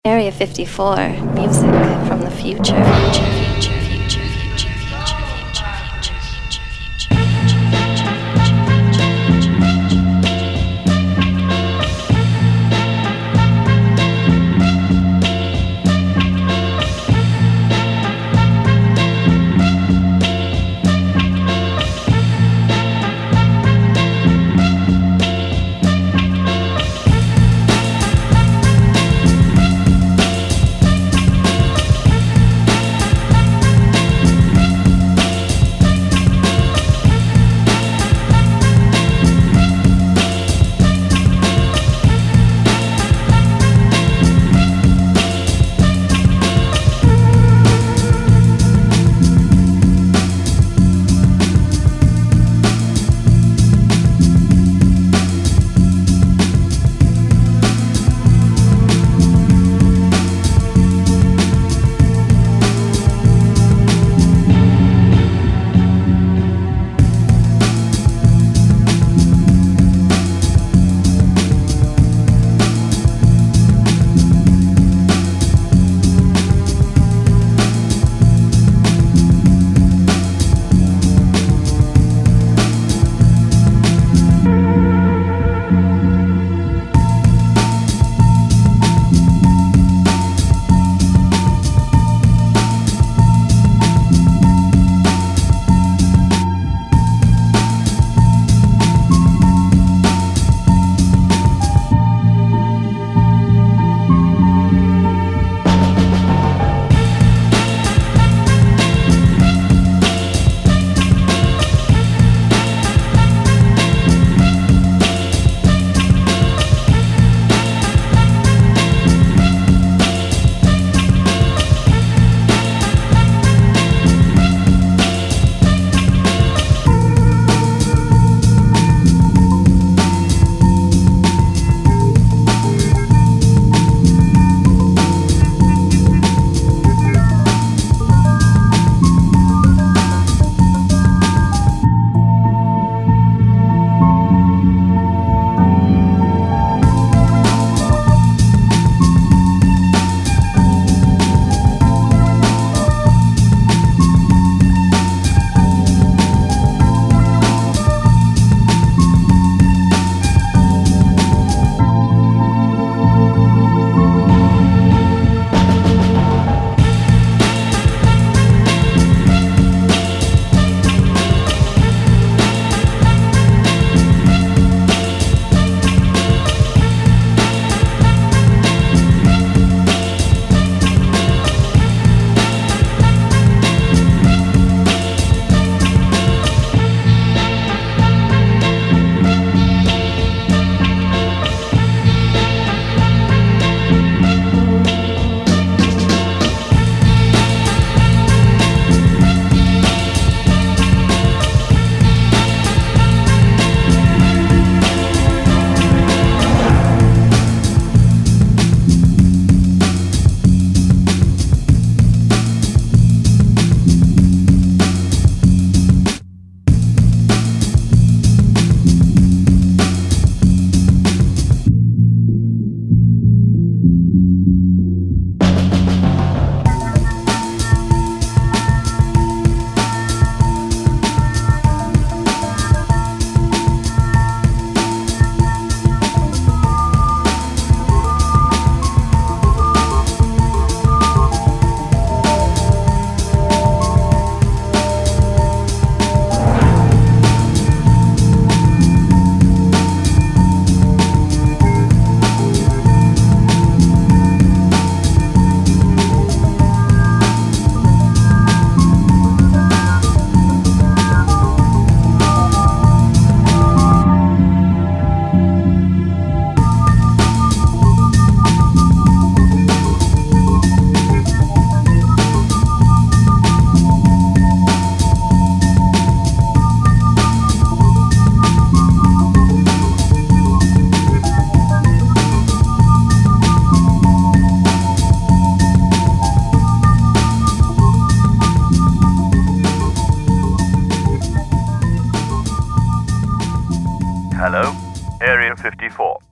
Area 54, music from the future. Hello, Area 54.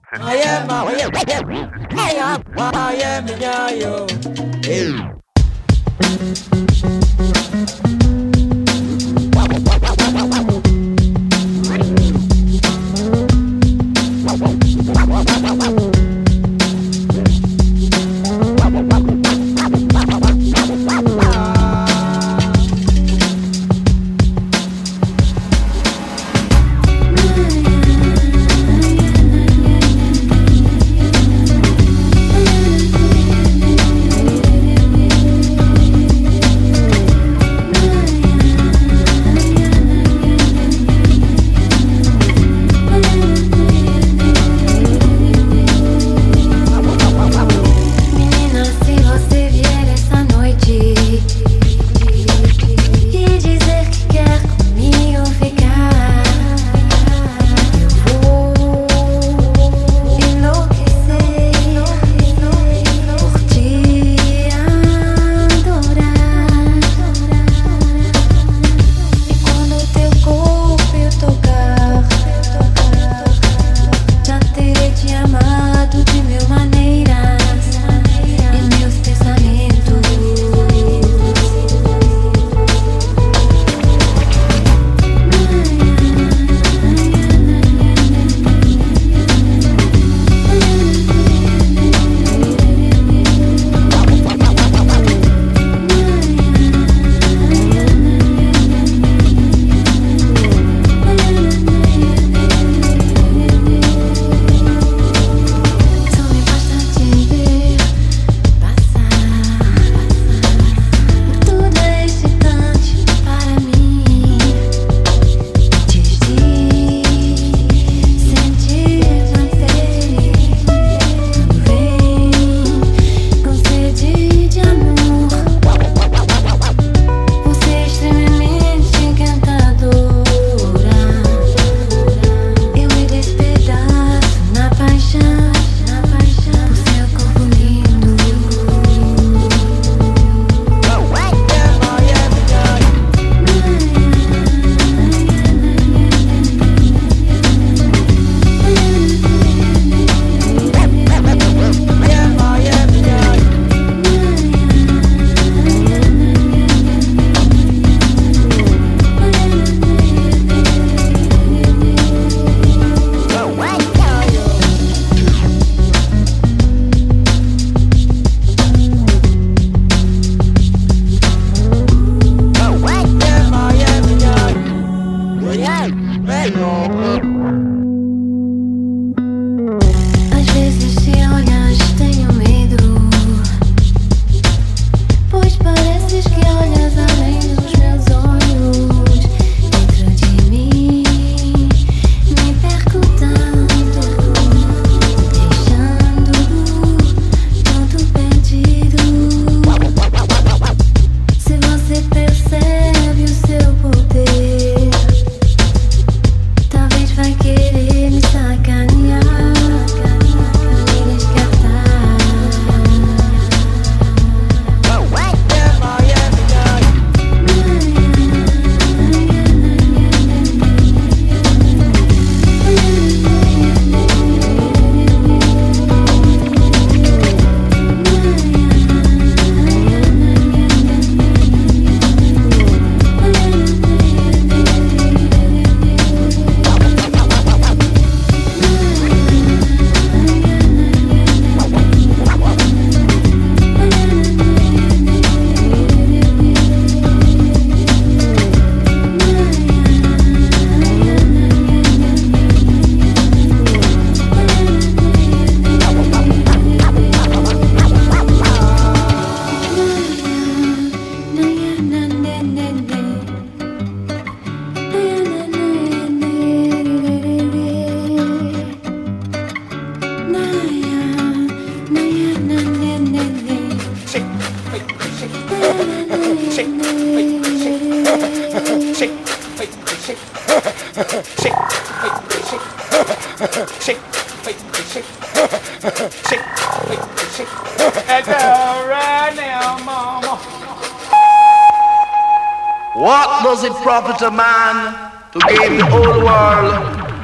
What does it profit a man to gain the whole world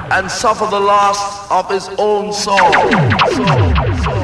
and suffer the loss of his own soul.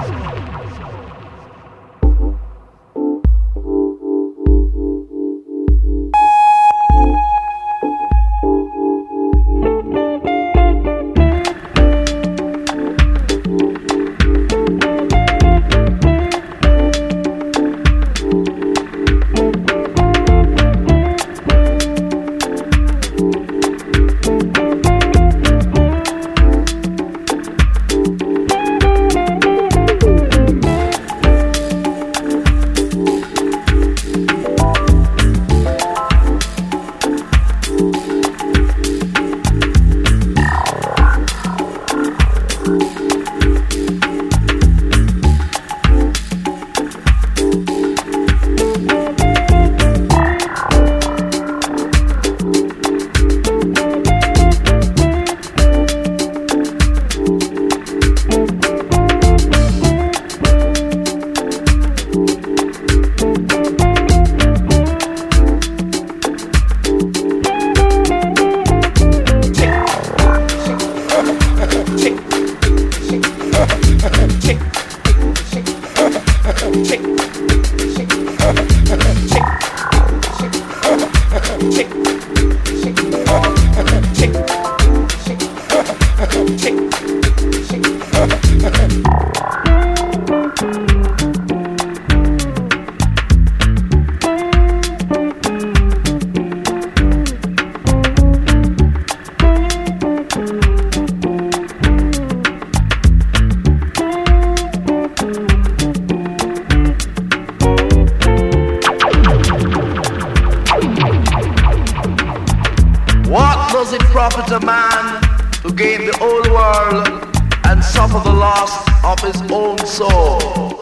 A man who gained the whole world and suffer the loss of his own soul.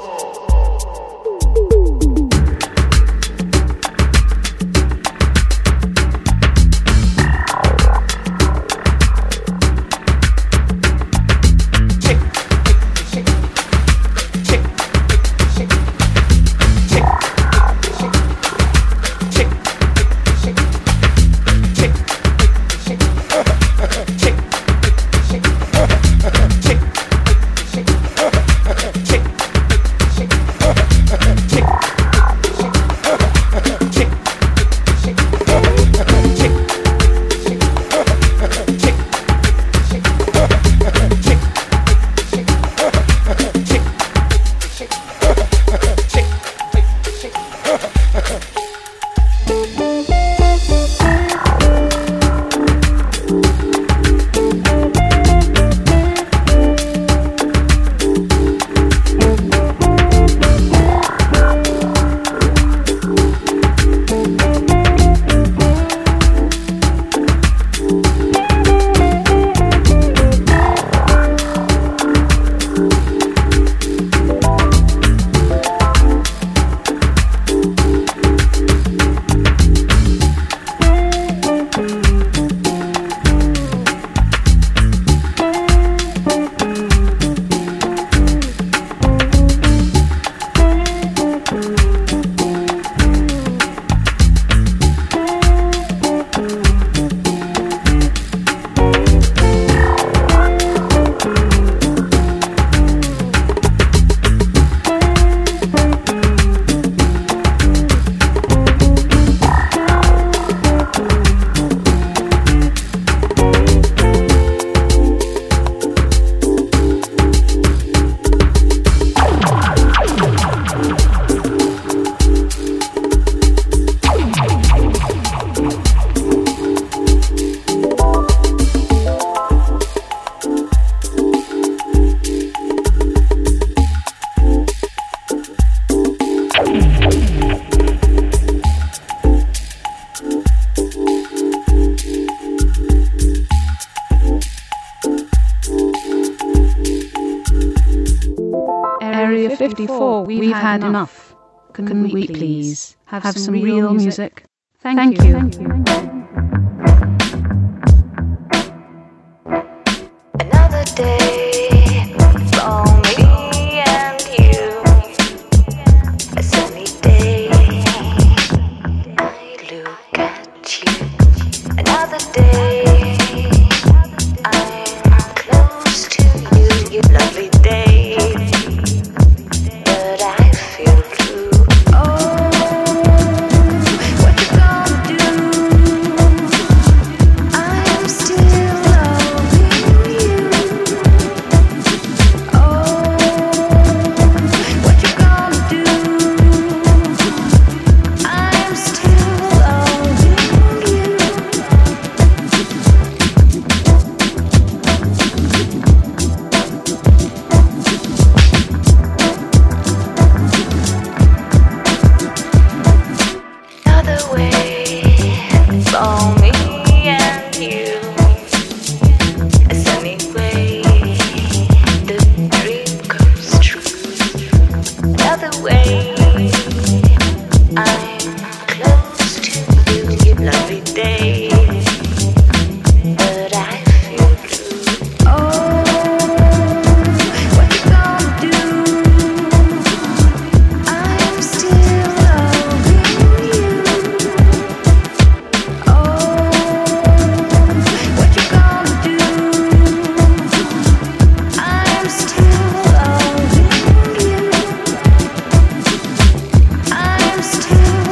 Area 54, we've had enough. Can we please have some real music? Thank you. Another day for me and you. A sunny day. I look at you. Another day. I way. I'm close to you, you lovely day, but I feel blue. Oh, what you gonna do? I'm still loving you. Oh, what you gonna do? I'm still loving you. I'm still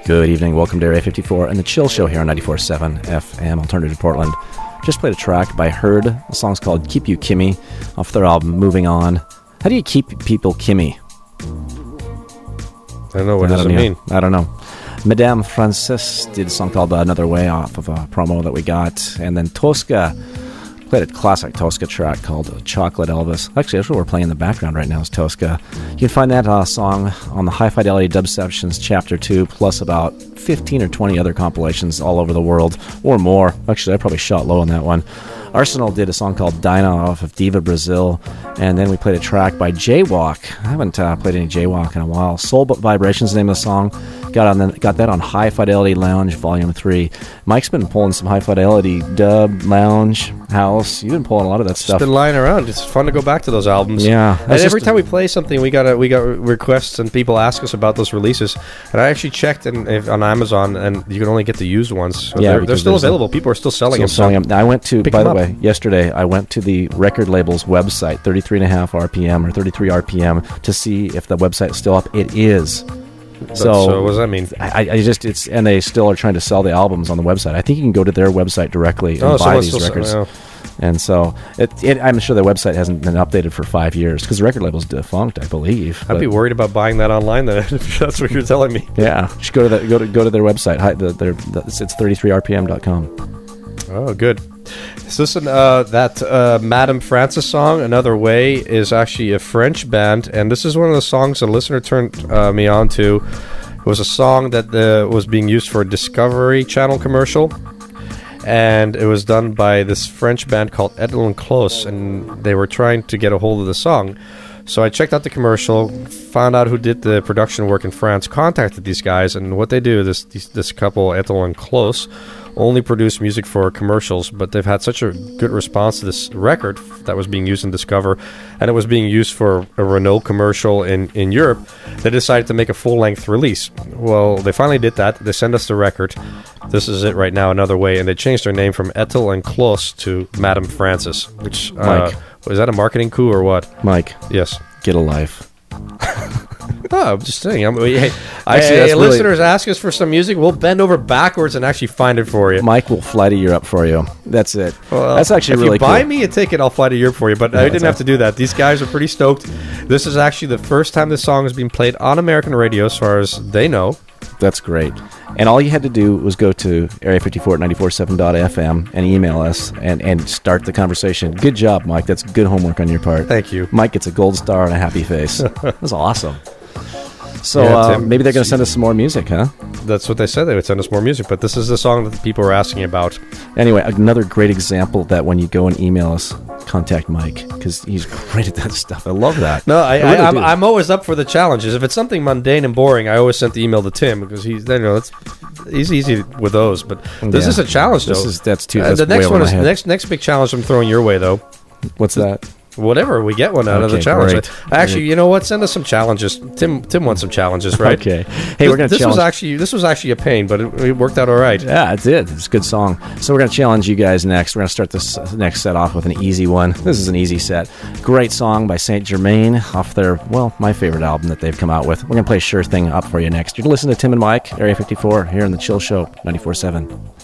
Good evening. Welcome to Area 54 and the Chill Show here on 94.7 FM, Alternative Portland. Just played a track by Heard. The song's called Keep You Kimmy off their album Moving On. How do you keep people Kimmy? I don't know. What does it mean? I don't know. Madame Frances did a song called Another Way off of a promo that we got. And then Tosca played a classic Tosca track called Chocolate Elvis. Actually, that's what we're playing in the background right now is Tosca. You can find that song on the High Fidelity Dub Sessions Chapter 2, plus about 15 or 20 other compilations all over the world, or more. Actually, I probably shot low on that one. Arsenal did a song called Dinah off of Diva Brazil, and then we played a track by Jaywalk. I haven't played any Jaywalk in a while. Soul Vibrations, the name of the song. Got that on High Fidelity Lounge Volume 3. Mike's been pulling some High Fidelity dub, lounge, house. You've been pulling a lot of that stuff. It's been lying around. It's fun to go back to those albums. Yeah. And every time we play something, we got requests and people ask us about those releases. And I actually checked on Amazon, and you can only get the used ones. So they're still available. People are still selling them. I went to, by the way, yesterday, I went to the record label's website, 33.5 RPM or 33 RPM, to see if the website is still up. It is. So what does that mean? And they still are trying to sell the albums on the website. I think you can go to their website directly and buy these records. And so I'm sure the website hasn't been updated for 5 years because the record label's defunct, I believe. I'd be worried about buying that online then, if that's what you're telling me. Yeah, just go to their website. It's 33rpm.com. Oh, good. So listen, that Madame Frances song, Another Way, is actually a French band, and this is one of the songs a listener turned me on to. It was a song that was being used for a Discovery Channel commercial, and it was done by this French band called Ethel and Close, and they were trying to get a hold of the song. So I checked out the commercial, found out who did the production work in France, contacted these guys, and what they do, this couple, Ethel and Close, only produce music for commercials, but they've had such a good response to this record that was being used in Discover, and it was being used for a Renault commercial in Europe. They decided to make a full-length release. Well, they finally did that. They sent us the record. This is it right now, Another Way, and they changed their name from Ethel and Close to Madame Frances, which, Mike, was that a marketing coup or what? Mike. Yes. Get a life. Oh, I'm just saying. Listeners ask us for some music. We'll bend over backwards and actually find it for you. Mike will fly to Europe for you. That's it. Well, that's actually really cool. If you buy me a ticket, I'll fly to Europe for you. But I didn't have to do that. These guys are pretty stoked. This is actually the first time this song has been played on American radio, as far as they know. That's great. And all you had to do was go to Area 54 at 94.7.fm and email us and start the conversation. Good job, Mike. That's good homework on your part. Thank you. Mike gets a gold star and a happy face. That's awesome. So maybe they're going to send us some more music, huh? That's what they said. They would send us more music, but this is the song that the people were asking about. Anyway, another great example that when you go and email us, contact Mike, because he's great at that stuff. I love that. No, I'm always up for the challenges. If it's something mundane and boring, I always send the email to Tim, because he's easy with those. But this is a challenge, though. That's the next one is next big challenge I'm throwing your way, though. What's that? Whatever, we get one out of the challenge. Great. Actually, you know what? Send us some challenges. Tim wants some challenges, right? Okay. Hey, we're going to challenge. This was actually a pain, but it worked out all right. Yeah, it did. It's a good song. So we're going to challenge you guys next. We're going to start this next set off with an easy one. This is an easy set. Great song by Saint Germain off their, my favorite album that they've come out with. We're going to play Sure Thing up for you next. You're going to listen to Tim and Mike, Area 54, here in the Chill Show, 94.7.